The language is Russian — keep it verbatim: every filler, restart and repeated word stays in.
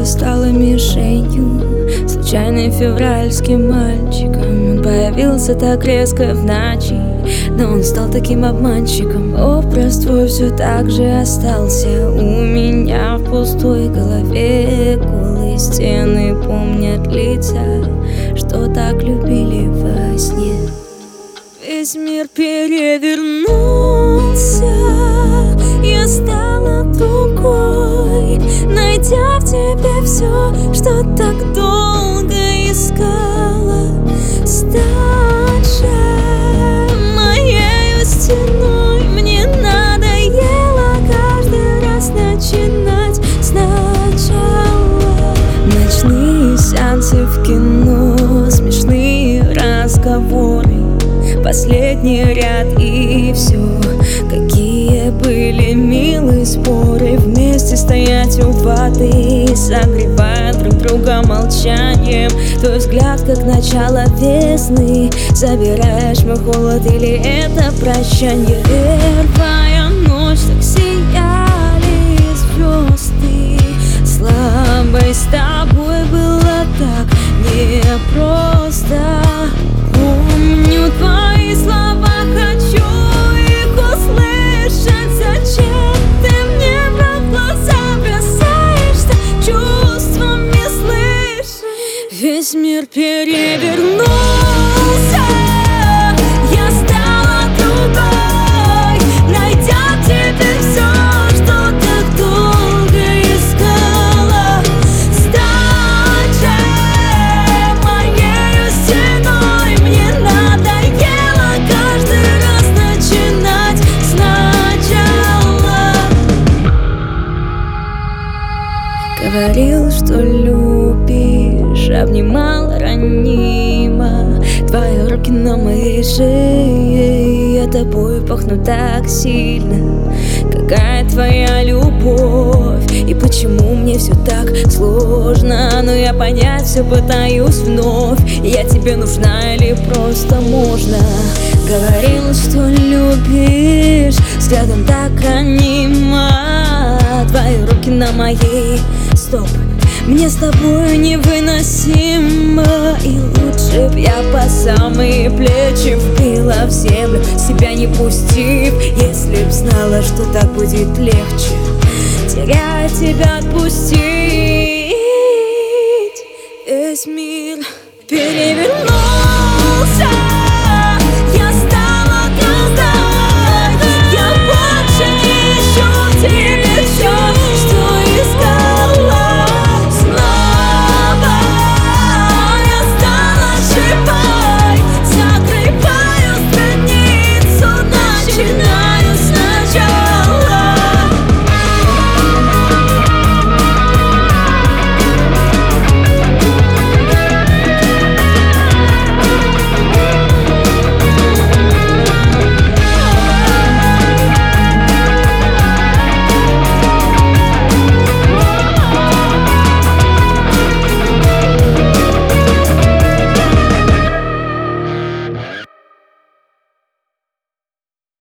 просто стала мишенью, случайным февральским мальчиком. Он появился так резко в ночи, но он стал таким обманщиком. Образ твой все так же остался у меня в пустой голове. Голые стены помнят лица, что так любили во сне. Весь мир перевернулся, я стала другой, найдя в тебе все, что так долго искала. Стать же моею стеной, мне надоело каждый раз начинать сначала. Ночные сеансы в кино, смешные разговоры, последний ряд и все. Какие были милые споры, вместе стоять у воды, согревая друг друга молчанием. Твой взгляд, как начало весны, забираешь мой холод или это прощание. Первая ночь, так сияли звезды, слабой с тобой было так непросто. Помню твои слова, хочу их услышать. Зачем ты мне в глаза бросаешься, чувствами слышишь? Весь мир перевернулся, я стала другой, найдя в тебе все, что так долго искала. Стать же моею стеной, мне надоело каждый раз начинать сначала. Говорил, что любишь, обнимал ранимо, твои руки на моей шее, я тобой пахну так сильно. Какая твоя любовь, и почему мне все так сложно? Но я понять все пытаюсь вновь. Я тебе нужна или просто можно? Говорил, что любишь, взглядом так ранимо, твои руки на моей. Стоп, мне с тобой невыносимо, и лучше б я по самые плечи вбила в землю, себя не пустив. Если б знала, что так будет легче, теряя тебя отпустить. Весь мир перевернулся,